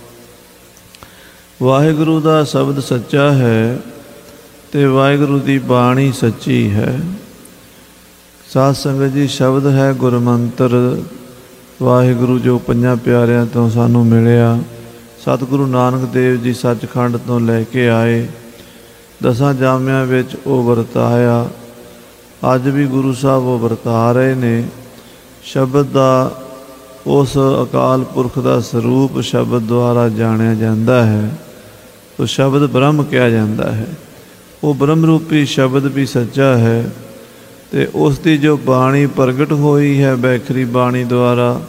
ਵਾਹਿਗੁਰੂ ਦਾ ਸ਼ਬਦ ਸੱਚਾ ਹੈ ਤੇ ਵਾਹਿਗੁਰੂ ਦੀ ਬਾਣੀ ਸੱਚੀ ਹੈ। ਸਾਧ ਸੰਗਤ ਜੀ, ਸ਼ਬਦ ਹੈ ਗੁਰਮੰਤਰ ਵਾਹਿਗੁਰੂ ਜੋ ਪੰਜਾਂ ਪਿਆਰਿਆਂ ਤੋਂ ਸਾਨੂੰ ਮਿਲਿਆ। ਸਤਿਗੁਰੂ ਨਾਨਕ ਦੇਵ ਜੀ ਸੱਚਖੰਡ ਤੋਂ ਲੈ ਕੇ ਆਏ। ਦਸਾਂ ਜਾਮਿਆਂ ਵਿੱਚ ਉਹ ਵਰਤਾਇਆ। ਅੱਜ ਵੀ ਗੁਰੂ ਸਾਹਿਬ ਉਹ ਵਰਤਾ ਰਹੇ ਨੇ। ਸ਼ਬਦ ਦਾ, ਉਸ ਅਕਾਲ ਪੁਰਖ ਦਾ ਸਰੂਪ ਸ਼ਬਦ ਦੁਆਰਾ ਜਾਣਿਆ ਜਾਂਦਾ ਹੈ। ਉਹ ਸ਼ਬਦ ਬ੍ਰਹਮ ਕਿਹਾ ਜਾਂਦਾ ਹੈ। ਉਹ ਬ੍ਰਹਮ ਰੂਪੀ ਸ਼ਬਦ ਵੀ ਸੱਚਾ ਹੈ ਅਤੇ ਉਸ ਦੀ ਜੋ ਬਾਣੀ ਪ੍ਰਗਟ ਹੋਈ ਹੈ ਬੈਖਰੀ ਬਾਣੀ ਦੁਆਰਾ,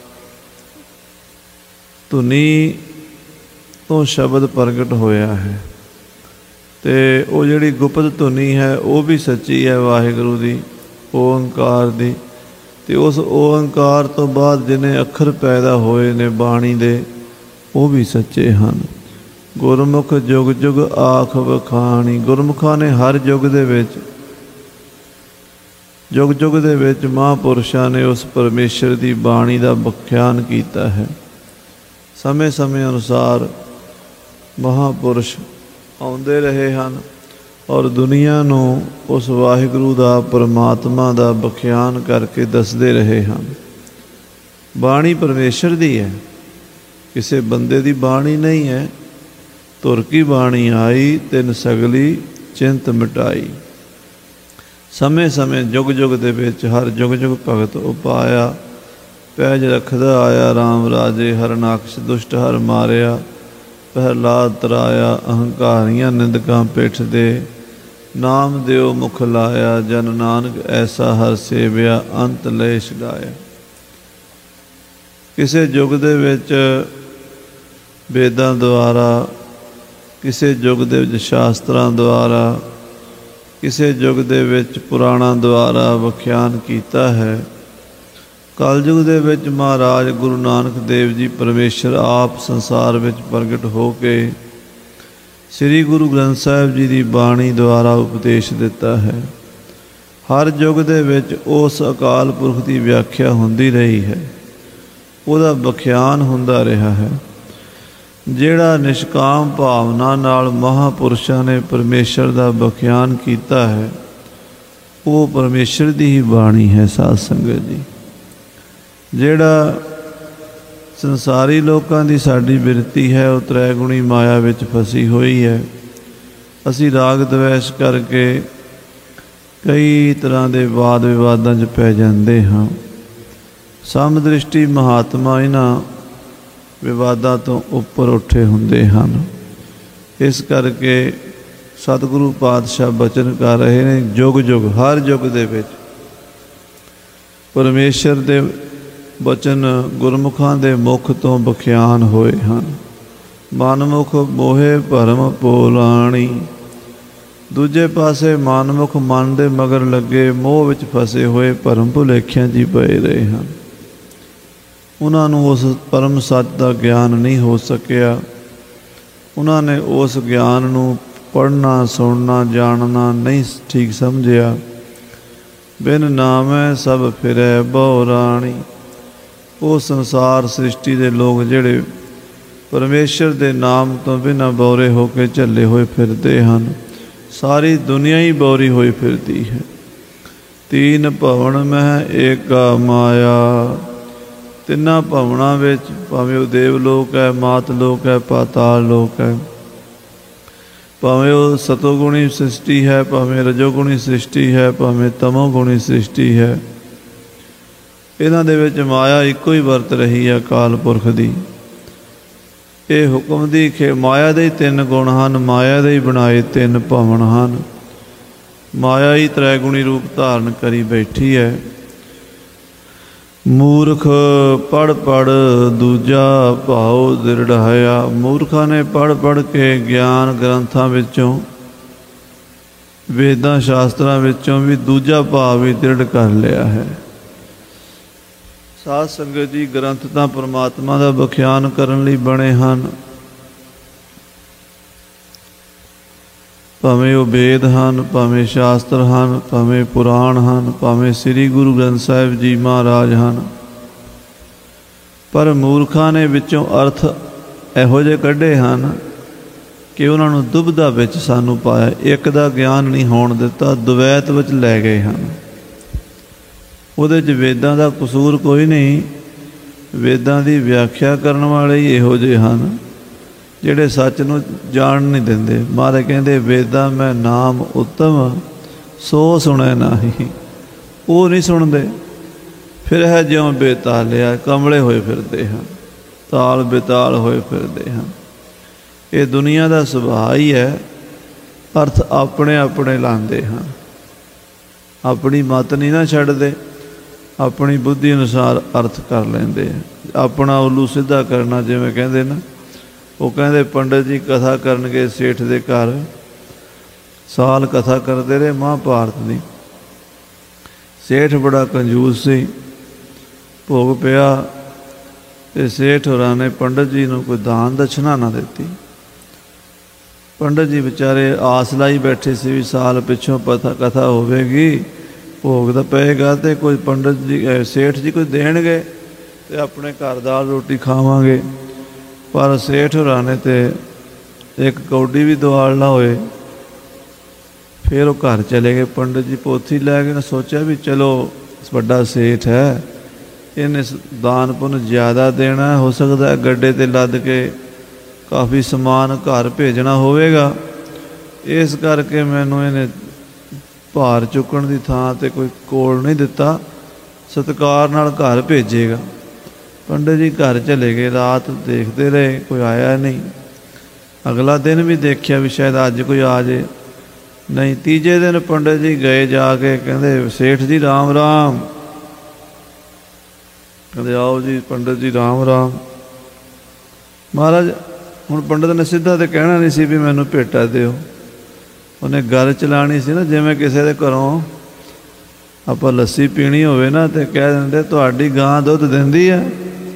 ਧੁਨੀ ਤੋਂ ਸ਼ਬਦ ਪ੍ਰਗਟ ਹੋਇਆ ਹੈ। ਅਤੇ ਉਹ ਜਿਹੜੀ ਗੁਪਤ ਧੁਨੀ ਹੈ ਉਹ ਵੀ ਸੱਚੀ ਹੈ ਵਾਹਿਗੁਰੂ ਦੀ, ਓਅੰਕਾਰ ਦੀ। ਅਤੇ ਉਸ ਓਅੰਕਾਰ ਤੋਂ ਬਾਅਦ ਜਿੰਨੇ ਅੱਖਰ ਪੈਦਾ ਹੋਏ ਨੇ ਬਾਣੀ ਦੇ, ਉਹ ਵੀ ਸੱਚੇ ਹਨ। ਗੁਰਮੁਖ ਜੁਗ ਜੁਗ ਆਖ ਵਖਾਣੀ। ਗੁਰਮੁਖਾਂ ਨੇ ਹਰ ਯੁੱਗ ਦੇ ਵਿੱਚ, ਯੁੱਗ ਯੁੱਗ ਦੇ ਵਿੱਚ ਮਹਾਂਪੁਰਸ਼ਾਂ ਨੇ ਉਸ ਪਰਮੇਸ਼ਰ ਦੀ ਬਾਣੀ ਦਾ ਵਿਖਿਆਨ ਕੀਤਾ ਹੈ। ਸਮੇਂ ਸਮੇਂ ਅਨੁਸਾਰ ਮਹਾਂਪੁਰਸ਼ ਆਉਂਦੇ ਰਹੇ ਹਨ ਔਰ ਦੁਨੀਆ ਨੂੰ ਉਸ ਵਾਹਿਗੁਰੂ ਦਾ, ਪਰਮਾਤਮਾ ਦਾ ਵਿਖਿਆਨ ਕਰਕੇ ਦੱਸਦੇ ਰਹੇ ਹਨ। ਬਾਣੀ ਪਰਮੇਸ਼ਰ ਦੀ ਹੈ, ਕਿਸੇ ਬੰਦੇ ਦੀ ਬਾਣੀ ਨਹੀਂ ਹੈ। ਧੁਰ ਕੀ ਬਾਣੀ ਆਈ, ਤਿੰਨ ਸਗਲੀ ਚਿੰਤ ਮਿਟਾਈ। ਸਮੇਂ ਸਮੇਂ ਯੁੱਗ ਯੁੱਗ ਦੇ ਵਿੱਚ ਹਰ ਯੁੱਗ ਯੁੱਗ ਭਗਤ ਉਪਾਇਆ। ਪੈਜ ਰੱਖਦਾ ਆਇਆ ਰਾਮ ਰਾਜੇ, ਹਰਨਾਕਸ਼ ਦੁਸ਼ਟ ਹਰ ਮਾਰਿਆ। ਪ੍ਰਹਲਾਦ ਤਰਾਇਆ, ਅਹੰਕਾਰੀਆਂ ਨਿੰਦਕਾਂ ਪਿੱਠ ਦੇ। ਨਾਮ ਦਿਓ ਮੁਖ ਲਾਇਆ, ਜਨ ਨਾਨਕ ਐਸਾ ਹਰ ਸੇਵਿਆ। ਅੰਤ ਲੈ ਛਡਾਇਆ। ਕਿਸੇ ਯੁੱਗ ਦੇ ਵਿੱਚ ਵੇਦਾਂ ਦੁਆਰਾ, ਕਿਸੇ ਯੁੱਗ ਦੇ ਵਿੱਚ ਸ਼ਾਸਤਰਾਂ ਦੁਆਰਾ, ਕਿਸੇ ਯੁੱਗ ਦੇ ਵਿੱਚ ਪੁਰਾਣਾਂ ਦੁਆਰਾ ਵਿਖਿਆਨ ਕੀਤਾ ਹੈ। ਕਲਯੁਗ ਦੇ ਵਿੱਚ ਮਹਾਰਾਜ ਗੁਰੂ ਨਾਨਕ ਦੇਵ ਜੀ ਪਰਮੇਸ਼ਰ ਆਪ ਸੰਸਾਰ ਵਿੱਚ ਪ੍ਰਗਟ ਹੋ ਕੇ ਸ੍ਰੀ ਗੁਰੂ ਗ੍ਰੰਥ ਸਾਹਿਬ ਜੀ ਦੀ ਬਾਣੀ ਦੁਆਰਾ ਉਪਦੇਸ਼ ਦਿੱਤਾ ਹੈ। ਹਰ ਯੁੱਗ ਦੇ ਵਿੱਚ ਉਸ ਅਕਾਲ ਪੁਰਖ ਦੀ ਵਿਆਖਿਆ ਹੁੰਦੀ ਰਹੀ ਹੈ, ਉਹਦਾ ਵਿਖਿਆਨ ਹੁੰਦਾ ਰਿਹਾ ਹੈ। ਜਿਹੜਾ ਨਿਸ਼ਕਾਮ ਭਾਵਨਾ ਨਾਲ ਮਹਾਂਪੁਰਸ਼ਾਂ ਨੇ ਪਰਮੇਸ਼ਰ ਦਾ ਵਿਖਿਆਨ ਕੀਤਾ ਹੈ, ਉਹ ਪਰਮੇਸ਼ਰ ਦੀ ਹੀ ਬਾਣੀ ਹੈ। ਸਾਧ ਸੰਗਤ ਜੀ, ਜਿਹੜਾ ਸੰਸਾਰੀ ਲੋਕਾਂ ਦੀ ਸਾਡੀ ਬਿਰਤੀ ਹੈ, ਉਹ ਤ੍ਰੈਗੁਣੀ ਮਾਇਆ ਵਿੱਚ ਫਸੀ ਹੋਈ ਹੈ। ਅਸੀਂ ਰਾਗ ਦਵੈਸ਼ ਕਰਕੇ ਕਈ ਤਰ੍ਹਾਂ ਦੇ ਵਾਦ ਵਿਵਾਦਾਂ 'ਚ ਪੈ ਜਾਂਦੇ ਹਾਂ। ਸਮਦ੍ਰਿਸ਼ਟੀ ਮਹਾਤਮਾ ਇਹਨਾਂ ਵਿਵਾਦਾਂ ਤੋਂ ਉੱਪਰ ਉੱਠੇ ਹੁੰਦੇ ਹਨ। ਇਸ ਕਰਕੇ ਸਤਿਗੁਰੂ ਪਾਤਸ਼ਾਹ ਬਚਨ ਕਰ ਰਹੇ ਨੇ, ਯੁੱਗ ਯੁੱਗ, ਹਰ ਯੁੱਗ ਦੇ ਵਿੱਚ ਪਰਮੇਸ਼ਰ ਦੇ ਬਚਨ ਗੁਰਮੁਖਾਂ ਦੇ ਮੁਖ ਤੋਂ ਵਿਖਿਆਨ ਹੋਏ ਹਨ। ਮਨਮੁਖ ਮੋਹੇ ਭਰਮ ਪੋਲਾਣੀ। ਦੂਜੇ ਪਾਸੇ ਮਨਮੁਖ ਮਨ ਦੇ ਮਗਰ ਲੱਗੇ ਮੋਹ ਵਿੱਚ ਫਸੇ ਹੋਏ ਭਰਮ ਭੁਲੇਖਿਆਂ 'ਚ ਹੀ ਪਏ ਰਹੇ ਹਨ। ਉਹਨਾਂ ਨੂੰ ਉਸ ਪਰਮ ਸੱਚ ਦਾ ਗਿਆਨ ਨਹੀਂ ਹੋ ਸਕਿਆ। ਉਹਨਾਂ ਨੇ ਉਸ ਗਿਆਨ ਨੂੰ ਪੜ੍ਹਨਾ, ਸੁਣਨਾ, ਜਾਣਨਾ ਨਹੀਂ ਠੀਕ ਸਮਝਿਆ। ਬਿਨ ਨਾਮੈ ਸਭ ਫਿਰੈ ਬਹੁ ਰਾਣੀ। ਉਹ ਸੰਸਾਰ ਸ੍ਰਿਸ਼ਟੀ ਦੇ ਲੋਕ ਜਿਹੜੇ ਪਰਮੇਸ਼ਰ ਦੇ ਨਾਮ ਤੋਂ ਬਿਨਾਂ ਬੌਰੇ ਹੋ ਕੇ ਝੱਲੇ ਹੋਏ ਫਿਰਦੇ ਹਨ, ਸਾਰੀ ਦੁਨੀਆ ਹੀ ਬੌਰੀ ਹੋਈ ਫਿਰਦੀ ਹੈ। ਤੀਨ ਭਵਨ ਮਹਿ ਏਕਾ ਮਾਇਆ। ਤਿੰਨਾਂ ਭਵਨਾਂ ਵਿੱਚ, ਭਾਵੇਂ ਉਹ ਦੇਵ ਲੋਕ ਹੈ, ਮਾਤ ਲੋਕ ਹੈ, ਪਾਤਾਲ ਲੋਕ ਹੈ, ਭਾਵੇਂ ਉਹ ਸਤੋਗੁਣੀ ਸ੍ਰਿਸ਼ਟੀ ਹੈ, ਭਾਵੇਂ ਰਜੋਗੁਣੀ ਸ੍ਰਿਸ਼ਟੀ ਹੈ, ਭਾਵੇਂ ਤਮੋਗੁਣੀ ਸ੍ਰਿਸ਼ਟੀ ਹੈ, ਇਹਨਾਂ ਦੇ ਵਿੱਚ ਮਾਇਆ ਇੱਕੋ ਹੀ ਵਰਤ ਰਹੀ ਹੈ, ਅਕਾਲ ਪੁਰਖ ਦੀ। ਇਹ ਹੁਕਮ ਦੀ ਖੇ ਮਾਇਆ ਦੇ ਹੀ ਤਿੰਨ ਗੁਣ ਹਨ, ਮਾਇਆ ਦੇ ਹੀ ਬਣਾਏ ਤਿੰਨ ਭਵਨ ਹਨ। ਮਾਇਆ ਹੀ ਤ੍ਰੈਗੁਣੀ ਰੂਪ ਧਾਰਨ ਕਰੀ ਬੈਠੀ ਹੈ। ਮੂਰਖ ਪੜ੍ਹ ਪੜ੍ਹ ਦੂਜਾ ਭਾਉ ਦ੍ਰਿੜਾਇਆ। ਮੂਰਖਾਂ ਨੇ ਪੜ੍ਹ ਪੜ੍ਹ ਕੇ ਗਿਆਨ ਗ੍ਰੰਥਾਂ ਵਿੱਚੋਂ, ਵੇਦਾਂ ਸ਼ਾਸਤਰਾਂ ਵਿੱਚੋਂ ਵੀ ਦੂਜਾ ਭਾਵ ਵੀ ਦ੍ਰਿੜ ਕਰ ਲਿਆ ਹੈ। ਸਾਧ ਸੰਗਤ ਜੀ, ਗ੍ਰੰਥ ਤਾਂ ਪਰਮਾਤਮਾ ਦਾ ਵਿਖਿਆਨ ਕਰਨ ਲਈ ਬਣੇ ਹਨ। ਭਾਵੇਂ ਉਹ ਵੇਦ ਹਨ, ਭਾਵੇਂ ਸ਼ਾਸਤਰ ਹਨ, ਭਾਵੇਂ ਪੁਰਾਣ ਹਨ, ਭਾਵੇਂ ਸ੍ਰੀ ਗੁਰੂ ਗ੍ਰੰਥ ਸਾਹਿਬ ਜੀ ਮਹਾਰਾਜ ਹਨ, ਪਰ ਮੂਰਖਾਂ ਨੇ ਵਿੱਚੋਂ ਅਰਥ ਇਹੋ ਜਿਹੇ ਕੱਢੇ ਹਨ ਕਿ ਉਹਨਾਂ ਨੂੰ ਦੁਬਿਧਾ ਵਿੱਚ ਸਾਨੂੰ ਪਾਇਆ। ਇੱਕ ਦਾ ਗਿਆਨ ਨਹੀਂ ਹੋਣ ਦਿੱਤਾ, ਦੁਵੈਤ ਵਿੱਚ ਲੈ ਗਏ ਹਨ। ਉਹਦੇ 'ਚ ਵੇਦਾਂ ਦਾ ਕਸੂਰ ਕੋਈ ਨਹੀਂ, ਵੇਦਾਂ ਦੀ ਵਿਆਖਿਆ ਕਰਨ ਵਾਲੇ ਹੀ ਇਹੋ ਜਿਹੇ ਹਨ। ਜਿਹੜੇ ਸੱਚ ਨੂੰ ਜਾਣ ਨਹੀਂ ਦਿੰਦੇ। ਮਹਾਰਾਜ ਕਹਿੰਦੇ ਵੇਦਾਂ ਮੈਂ ਨਾਮ ਉੱਤਮ ਸੋ ਸੁਣੈ ਨਾਹੀ, ਉਹ ਨਹੀਂ ਸੁਣਦੇ। ਫਿਰ ਹੈ ਜਿਉਂ ਬੇਤਾਲਿਆ, ਕਮਲੇ ਹੋਏ ਫਿਰਦੇ ਹਨ, ਤਾਲ ਬੇਤਾਲ ਹੋਏ ਫਿਰਦੇ ਹਨ। ਇਹ ਦੁਨੀਆ ਦਾ ਸੁਭਾਅ ਹੀ ਹੈ, ਅਰਥ ਆਪਣੇ ਆਪਣੇ ਲਾਉਂਦੇ ਹਨ, ਆਪਣੀ ਮੱਤ ਨਹੀਂ ਨਾ ਛੱਡਦੇ, ਆਪਣੀ ਬੁੱਧੀ ਅਨੁਸਾਰ ਅਰਥ ਕਰ ਲੈਂਦੇ ਆ। ਆਪਣਾ ਉੱਲੂ ਸਿੱਧਾ ਕਰਨਾ, ਜਿਵੇਂ ਕਹਿੰਦੇ ਨਾ, ਉਹ ਕਹਿੰਦੇ ਪੰਡਤ ਜੀ ਕਥਾ ਕਰਨਗੇ ਸੇਠ ਦੇ ਘਰ, ਸਾਲ ਕਥਾ ਕਰਦੇ ਰਹੇ ਮਹਾਂਭਾਰਤ ਦੀ। ਸੇਠ ਬੜਾ ਕੰਜੂਸ ਸੀ, ਭੋਗ ਪਿਆ ਅਤੇ ਸੇਠ ਹੋਰਾਂ ਨੇ ਪੰਡਤ ਜੀ ਨੂੰ ਕੋਈ ਦਾਨ ਦਛਨਾ ਨਾ ਦਿੱਤੀ। ਪੰਡਤ ਜੀ ਵਿਚਾਰੇ ਆਸ ਲਾਈ ਬੈਠੇ ਸੀ ਵੀ ਸਾਲ ਪਿੱਛੋਂ ਪਤਾ ਕਥਾ ਹੋਵੇਗੀ, ਭੋਗ ਦਾ ਪਏਗਾ ਅਤੇ ਕੋਈ ਪੰਡਤ ਜੀ ਸੇਠ ਜੀ ਕੋਈ ਦੇਣਗੇ ਅਤੇ ਆਪਣੇ ਘਰ ਦਾਲ ਰੋਟੀ ਖਾਵਾਂਗੇ। ਪਰ ਸੇਠ ਹੋਰਾਂ ਨੇ ਤਾਂ ਇੱਕ ਕੌਡੀ ਵੀ ਦੁਆਲ ਨਾ ਹੋਏ। ਫਿਰ ਉਹ ਘਰ ਚਲੇ ਗਏ। ਪੰਡਤ ਜੀ ਪੋਥੀ ਲੈ ਕੇ ਨਾ ਸੋਚਿਆ ਵੀ ਚਲੋ ਵੱਡਾ ਸੇਠ ਹੈ, ਇਹਨੇ ਦਾਨ ਪੁੰਨ ਜ਼ਿਆਦਾ ਦੇਣਾ, ਹੋ ਸਕਦਾ ਗੱਡੇ 'ਤੇ ਲੱਦ ਕੇ ਕਾਫੀ ਸਮਾਨ ਘਰ ਭੇਜਣਾ ਹੋਵੇਗਾ, ਇਸ ਕਰਕੇ ਮੈਨੂੰ ਇਹਨੇ ਭਾਰ ਚੁੱਕਣ ਦੀ ਥਾਂ 'ਤੇ ਕੋਈ ਕੋਲ ਨਹੀਂ ਦਿੱਤਾ, ਸਤਿਕਾਰ ਨਾਲ ਘਰ ਭੇਜੇਗਾ। ਪੰਡਤ ਜੀ ਘਰ ਚਲੇ ਗਏ। ਰਾਤ ਦੇਖਦੇ ਰਹੇ, ਕੋਈ ਆਇਆ ਨਹੀਂ। ਅਗਲਾ ਦਿਨ ਵੀ ਦੇਖਿਆ ਵੀ ਸ਼ਾਇਦ ਅੱਜ ਕੋਈ ਆ ਜੇ, ਨਹੀਂ। ਤੀਜੇ ਦਿਨ ਪੰਡਤ ਜੀ ਗਏ, ਜਾ ਕੇ ਕਹਿੰਦੇ ਸੇਠ ਜੀ ਰਾਮ ਰਾਮ। ਕਹਿੰਦੇ ਆਓ ਜੀ ਪੰਡਤ ਜੀ ਰਾਮ ਰਾਮ। ਮਹਾਰਾਜ ਹੁਣ ਪੰਡਤ ਨੇ ਸਿੱਧਾ ਤਾਂ ਕਹਿਣਾ ਨਹੀਂ ਸੀ ਵੀ ਮੈਨੂੰ ਭੇਟਾ ਦਿਓ, ਉਹਨੇ ਗੱਲ ਚਲਾਉਣੀ ਸੀ ਨਾ। ਜਿਵੇਂ ਕਿਸੇ ਦੇ ਘਰੋਂ ਆਪਾਂ ਲੱਸੀ ਪੀਣੀ ਹੋਵੇ ਨਾ ਅਤੇ ਕਹਿ ਦਿੰਦੇ ਤੁਹਾਡੀ ਗਾਂ ਦੁੱਧ ਦਿੰਦੀ ਆ,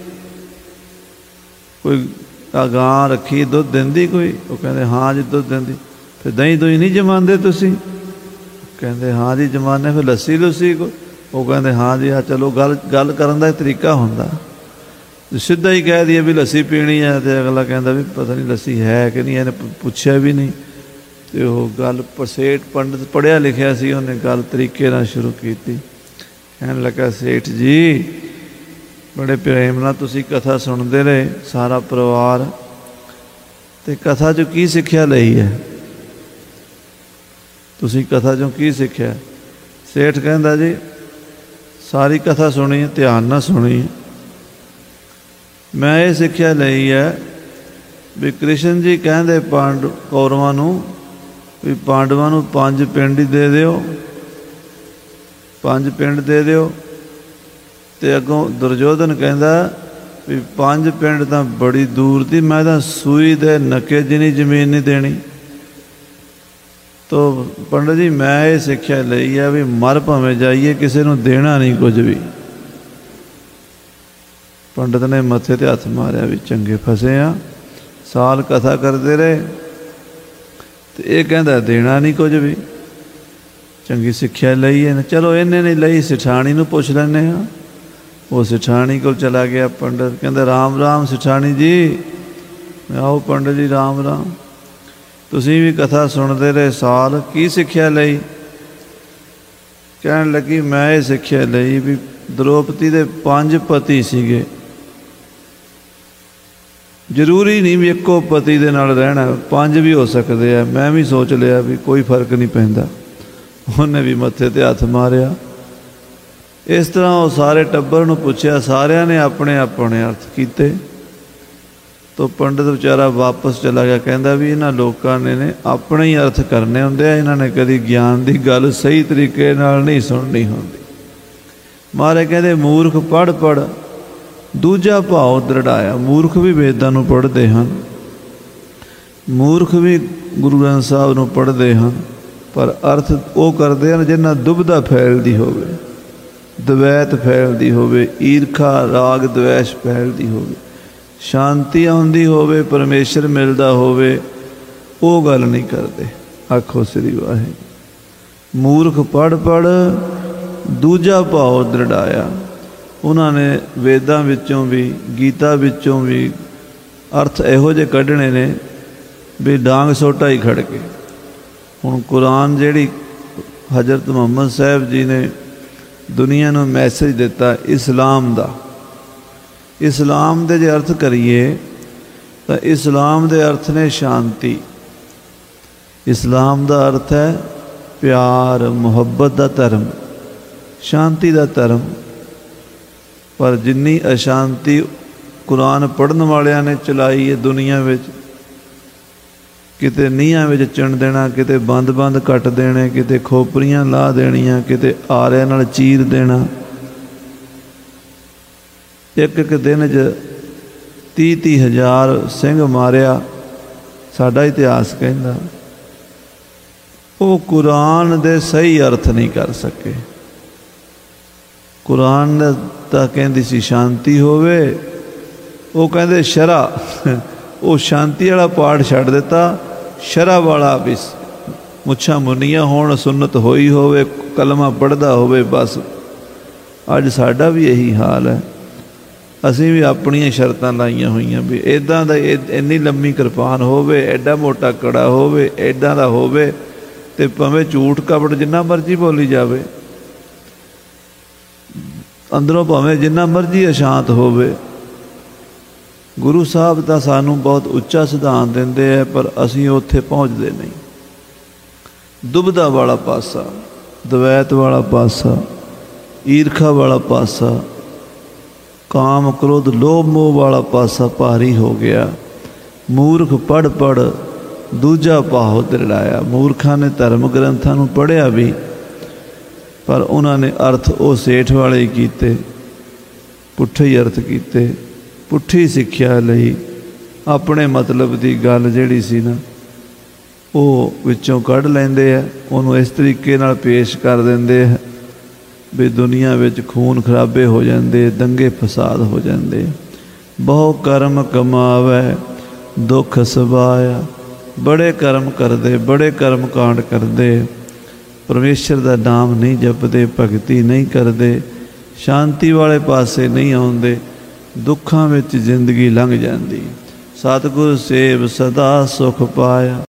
ਕੋਈ ਆ ਗਾਂ ਰੱਖੀ ਦੁੱਧ ਦਿੰਦੀ ਕੋਈ? ਉਹ ਕਹਿੰਦੇ ਹਾਂ ਜੀ ਦੁੱਧ ਦਿੰਦੀ। ਫਿਰ ਦਹੀਂ ਦੁਹੀਂ ਨਹੀਂ ਜਮਾਉਂਦੇ ਤੁਸੀਂ? ਕਹਿੰਦੇ ਹਾਂ ਜੀ ਜਮਾਨੇ। ਫਿਰ ਲੱਸੀ ਲੁੱਸੀ ਕੋਈ? ਉਹ ਕਹਿੰਦੇ ਹਾਂ ਜੀ। ਆ ਚਲੋ ਗੱਲ ਗੱਲ ਕਰਨ ਦਾ ਤਰੀਕਾ ਹੁੰਦਾ। ਸਿੱਧਾ ਹੀ ਕਹਿ ਦਈਏ ਵੀ ਲੱਸੀ ਪੀਣੀ ਹੈ ਅਤੇ ਅਗਲਾ ਕਹਿੰਦਾ ਵੀ ਪਤਾ ਨਹੀਂ ਲੱਸੀ ਹੈ ਕਿ ਨਹੀਂ, ਇਹਨੇ ਪੁੱਛਿਆ ਵੀ ਨਹੀਂ। ਅਤੇ ਉਹ ਗੱਲ ਸੇਠ ਪੰਡਤ ਪੜ੍ਹਿਆ ਲਿਖਿਆ ਸੀ, ਉਹਨੇ ਗੱਲ ਤਰੀਕੇ ਨਾਲ ਸ਼ੁਰੂ ਕੀਤੀ। ਕਹਿਣ ਲੱਗਾ ਸੇਠ ਜੀ ਬੜੇ ਪ੍ਰੇਮ ਨਾਲ ਤੁਸੀਂ ਕਥਾ ਸੁਣਦੇ ਰਹੇ ਸਾਰਾ ਪਰਿਵਾਰ, ਅਤੇ ਕਥਾ 'ਚੋਂ ਕੀ ਸਿੱਖਿਆ ਲਈ ਹੈ? ਤੁਸੀਂ ਕਥਾ 'ਚੋਂ ਕੀ ਸਿੱਖਿਆ? ਸੇਠ ਕਹਿੰਦਾ ਜੀ ਸਾਰੀ ਕਥਾ ਸੁਣੀ, ਧਿਆਨ ਨਾਲ ਸੁਣੀ। ਮੈਂ ਇਹ ਸਿੱਖਿਆ ਲਈ ਹੈ ਵੀ ਕ੍ਰਿਸ਼ਨ ਜੀ ਕਹਿੰਦੇ ਪਾਂਡਵ ਕੌਰਵਾਂ ਨੂੰ ਵੀ ਪਾਂਡਵਾਂ ਨੂੰ ਪੰਜ ਪਿੰਡ ਹੀ ਦੇ ਦਿਓ, ਪੰਜ ਪਿੰਡ ਦੇ ਦਿਓ। ਅਤੇ ਅੱਗੋਂ ਦੁਰਯੋਧਨ ਕਹਿੰਦਾ ਵੀ ਪੰਜ ਪਿੰਡ ਤਾਂ ਬੜੀ ਦੂਰ ਦੀ, ਮੈਂ ਤਾਂ ਸੂਈ ਦੇ ਨੱਕੇ ਜਿੰਨੀ ਜ਼ਮੀਨ ਨਹੀਂ ਦੇਣੀ। ਤੋ ਪੰਡਤ ਜੀ ਮੈਂ ਇਹ ਸਿੱਖਿਆ ਲਈ ਹੈ ਵੀ ਮਰ ਭਾਵੇਂ ਜਾਈਏ, ਕਿਸੇ ਨੂੰ ਦੇਣਾ ਨਹੀਂ ਕੁਝ ਵੀ। ਪੰਡਤ ਨੇ ਮੱਥੇ 'ਤੇ ਹੱਥ ਮਾਰਿਆ ਵੀ ਚੰਗੇ ਫਸੇ ਆ। ਸਾਲ ਕਥਾ ਕਰਦੇ ਰਹੇ ਅਤੇ ਇਹ ਕਹਿੰਦਾ ਦੇਣਾ ਨਹੀਂ ਕੁਝ ਵੀ। ਚੰਗੀ ਸਿੱਖਿਆ ਲਈ ਹੈ। ਚਲੋ ਇਹਨੇ ਨਹੀਂ ਲਈ, ਸਿਠਾਣੀ ਨੂੰ ਪੁੱਛ ਲੈਂਦੇ ਹਾਂ। ਉਹ ਸਿਠਾਣੀ ਕੋਲ ਚਲਾ ਗਿਆ। ਪੰਡਤ ਕਹਿੰਦਾ ਰਾਮ ਰਾਮ ਸਿਠਾਣੀ ਜੀ। ਮੈਂ ਆਓ ਪੰਡਤ ਜੀ ਰਾਮ ਰਾਮ। ਤੁਸੀਂ ਵੀ ਕਥਾ ਸੁਣਦੇ ਰਹੇ ਸਾਲ, ਕੀ ਸਿੱਖਿਆ ਲਈ? ਕਹਿਣ ਲੱਗੀ ਮੈਂ ਇਹ ਸਿੱਖਿਆ ਲਈ ਵੀ ਦ੍ਰੋਪਦੀ ਦੇ ਪੰਜ ਪਤੀ ਸੀਗੇ, ਜ਼ਰੂਰੀ ਨਹੀਂ ਵੀ ਇੱਕੋ ਪਤੀ ਦੇ ਨਾਲ ਰਹਿਣਾ, ਪੰਜ ਵੀ ਹੋ ਸਕਦੇ ਆ। ਮੈਂ ਵੀ ਸੋਚ ਲਿਆ ਵੀ ਕੋਈ ਫਰਕ ਨਹੀਂ ਪੈਂਦਾ। ਉਹਨੇ ਵੀ ਮੱਥੇ 'ਤੇ ਹੱਥ ਮਾਰਿਆ। ਇਸ ਤਰ੍ਹਾਂ ਉਹ ਸਾਰੇ ਟੱਬਰ ਨੂੰ ਪੁੱਛਿਆ, ਸਾਰਿਆਂ ਨੇ ਆਪਣੇ ਆਪਣੇ ਅਰਥ ਕੀਤੇ। ਤੋ ਪੰਡਤ ਵਿਚਾਰਾ ਵਾਪਸ ਚਲਾ ਗਿਆ। ਕਹਿੰਦਾ ਵੀ ਇਹਨਾਂ ਲੋਕਾਂ ਨੇ ਨੇ ਆਪਣੇ ਹੀ ਅਰਥ ਕਰਨੇ ਹੁੰਦੇ ਆ, ਇਹਨਾਂ ਨੇ ਕਦੀ ਗਿਆਨ ਦੀ ਗੱਲ ਸਹੀ ਤਰੀਕੇ ਨਾਲ ਨਹੀਂ ਸੁਣਨੀ ਹੁੰਦੀ। ਮਹਾਰਾਜ ਕਹਿੰਦੇ ਮੂਰਖ ਪੜ੍ਹ ਪੜ੍ਹ ਦੂਜਾ ਭਾਵ ਦ੍ਰਿੜਾਇਆ। ਮੂਰਖ ਵੀ ਵੇਦਾਂ ਨੂੰ ਪੜ੍ਹਦੇ ਹਨ, ਮੂਰਖ ਵੀ ਗੁਰੂ ਗ੍ਰੰਥ ਸਾਹਿਬ ਨੂੰ ਪੜ੍ਹਦੇ ਹਨ, ਪਰ ਅਰਥ ਉਹ ਕਰਦੇ ਹਨ ਜਿਹਨਾਂ ਦੁਬਿਧਾ ਫੈਲਦੀ ਹੋਵੇ, ਦਵੈਤ ਫੈਲਦੀ ਹੋਵੇ, ਈਰਖਾ ਰਾਗ ਦਵੈਸ਼ ਫੈਲਦੀ ਹੋਵੇ, ਸ਼ਾਂਤੀ ਆਉਂਦੀ ਹੋਵੇ, ਪਰਮੇਸ਼ਰ ਮਿਲਦਾ ਹੋਵੇ, ਉਹ ਗੱਲ ਨਹੀਂ ਕਰਦੇ। ਆਖੋ ਸ੍ਰੀ ਵਾਹਿਗੁਰੂ। ਮੂਰਖ ਪੜ੍ਹ ਪੜ੍ਹ ਦੂਜਾ ਭਾਵ ਦ੍ਰਿੜਾਇਆ। ਉਹਨਾਂ ਨੇ ਵੇਦਾਂ ਵਿੱਚੋਂ ਵੀ ਗੀਤਾ ਵਿੱਚੋਂ ਵੀ ਅਰਥ ਇਹੋ ਜਿਹੇ ਕੱਢਣੇ ਨੇ ਵੀ ਡਾਂਗ ਸੋਟਾ ਹੀ ਖੜ੍ਹ ਕੇ। ਹੁਣ ਕੁਰਾਨ ਜਿਹੜੀ ਹਜ਼ਰਤ ਮੁਹੰਮਦ ਸਾਹਿਬ ਜੀ ਨੇ ਦੁਨੀਆ ਨੂੰ ਮੈਸੇਜ ਦਿੱਤਾ ਇਸਲਾਮ ਦਾ, ਇਸਲਾਮ ਦੇ ਜੇ ਅਰਥ ਕਰੀਏ ਤਾਂ ਇਸਲਾਮ ਦੇ ਅਰਥ ਨੇ ਸ਼ਾਂਤੀ। ਇਸਲਾਮ ਦਾ ਅਰਥ ਹੈ ਪਿਆਰ ਮੁਹੱਬਤ ਦਾ ਧਰਮ, ਸ਼ਾਂਤੀ ਦਾ ਧਰਮ। ਪਰ ਜਿੰਨੀ ਅਸ਼ਾਂਤੀ ਕੁਰਾਨ ਪੜ੍ਹਨ ਵਾਲਿਆਂ ਨੇ ਚਲਾਈ ਹੈ ਦੁਨੀਆ ਵਿੱਚ, ਕਿਤੇ ਨੀਹਾਂ ਵਿੱਚ ਚਿਣ ਦੇਣਾ, ਕਿਤੇ ਬੰਦ ਬੰਦ ਕੱਟ ਦੇਣੇ, ਕਿਤੇ ਖੋਪਰੀਆਂ ਲਾਹ ਦੇਣੀਆਂ, ਕਿਤੇ ਆਰਿਆਂ ਨਾਲ ਚੀਰ ਦੇਣਾ। ਇੱਕ ਇੱਕ ਦਿਨ 'ਚ ਤੀਹ ਤੀਹ ਹਜ਼ਾਰ ਸਿੰਘ ਮਾਰਿਆ ਸਾਡਾ ਇਤਿਹਾਸ ਕਹਿੰਦਾ। ਉਹ ਕੁਰਾਨ ਦੇ ਸਹੀ ਅਰਥ ਨਹੀਂ ਕਰ ਸਕੇ। ਕੁਰਾਨ ਤਾਂ ਕਹਿੰਦੀ ਸੀ ਸ਼ਾਂਤੀ ਹੋਵੇ, ਉਹ ਕਹਿੰਦੇ ਸ਼ਰ੍ਹਾ। ਉਹ ਸ਼ਾਂਤੀ ਵਾਲਾ ਪਾਠ ਛੱਡ ਦਿੱਤਾ, ਸ਼ਰ੍ਹਾ ਵਾਲਾ ਵੀ ਮੁੱਛਾਂ ਮੁੰਨੀਆਂ ਹੋਣ, ਸੁੰਨਤ ਹੋਈ ਹੋਵੇ, ਕਲਮਾ ਪੜ੍ਹਦਾ ਹੋਵੇ, ਬਸ। ਅੱਜ ਸਾਡਾ ਵੀ ਇਹੀ ਹਾਲ ਹੈ। ਅਸੀਂ ਵੀ ਆਪਣੀਆਂ ਸ਼ਰਤਾਂ ਲਾਈਆਂ ਹੋਈਆਂ ਵੀ ਇੱਦਾਂ ਦਾ, ਇੰਨੀ ਲੰਮੀ ਕਿਰਪਾਨ ਹੋਵੇ, ਐਡਾ ਮੋਟਾ ਕੜਾ ਹੋਵੇ, ਇੱਦਾਂ ਦਾ ਹੋਵੇ, ਅਤੇ ਭਾਵੇਂ ਝੂਠ ਕਪਟ ਜਿੰਨਾ ਮਰਜ਼ੀ ਬੋਲੀ ਜਾਵੇ, ਅੰਦਰੋਂ ਭਾਵੇਂ ਜਿੰਨਾ ਮਰਜ਼ੀ ਅਸ਼ਾਂਤ ਹੋਵੇ। ਗੁਰੂ ਸਾਹਿਬ ਤਾਂ ਸਾਨੂੰ ਬਹੁਤ ਉੱਚਾ ਸਿਧਾਂਤ ਦਿੰਦੇ ਹੈ, ਪਰ ਅਸੀਂ ਉੱਥੇ ਪਹੁੰਚਦੇ ਨਹੀਂ। ਦੁਬਦਾ ਵਾਲਾ ਪਾਸਾ, ਦਵੈਤ ਵਾਲਾ ਪਾਸਾ, ਈਰਖਾ ਵਾਲਾ ਪਾਸਾ, ਕਾਮ ਕ੍ਰੋਧ ਲੋਭ ਮੋਹ ਵਾਲਾ ਪਾਸਾ ਭਾਰੀ ਹੋ ਗਿਆ। ਮੂਰਖ ਪੜ੍ਹ ਪੜ੍ਹ ਦੂਜਾ ਪਾਹੋ ਦਰੜਾਇਆ। ਮੂਰਖਾਂ ਨੇ ਧਰਮ ਗ੍ਰੰਥਾਂ ਨੂੰ ਪੜ੍ਹਿਆ ਵੀ, ਪਰ ਉਹਨਾਂ ਨੇ ਅਰਥ ਉਹ ਸੇਠ ਵਾਲੇ ਹੀ ਕੀਤੇ, ਪੁੱਠੇ ਹੀ ਅਰਥ ਕੀਤੇ, ਪੁੱਠੀ ਸਿੱਖਿਆ ਲਈ। ਆਪਣੇ ਮਤਲਬ ਦੀ ਗੱਲ ਜਿਹੜੀ ਸੀ ਨਾ, ਉਹ ਵਿੱਚੋਂ ਕੱਢ ਲੈਂਦੇ ਆ, ਉਹਨੂੰ ਇਸ ਤਰੀਕੇ ਨਾਲ ਪੇਸ਼ ਕਰ ਦਿੰਦੇ ਆ ਵੀ ਦੁਨੀਆ ਵਿੱਚ ਖੂਨ ਖਰਾਬੇ ਹੋ ਜਾਂਦੇ, ਦੰਗੇ ਫਸਾਦ ਹੋ ਜਾਂਦੇ। ਬਹੁ ਕਰਮ ਕਮਾਵੇ ਦੁੱਖ ਸਬਾਇਆ। ਬੜੇ ਕਰਮ ਕਰਦੇ, ਬੜੇ ਕਰਮ ਕਾਂਡ ਕਰਦੇ, ਪਰਮੇਸ਼ਰ ਦਾ ਨਾਮ ਨਹੀਂ ਜਪਦੇ, ਭਗਤੀ ਨਹੀਂ ਕਰਦੇ, ਸ਼ਾਂਤੀ ਵਾਲੇ ਪਾਸੇ ਨਹੀਂ ਆਉਂਦੇ, ਦੁੱਖਾਂ ਵਿੱਚ ਜ਼ਿੰਦਗੀ ਲੰਘ ਜਾਂਦੀ। ਸਤਿਗੁਰ ਸੇਵ ਸਦਾ ਸੁਖ ਪਾਇਆ।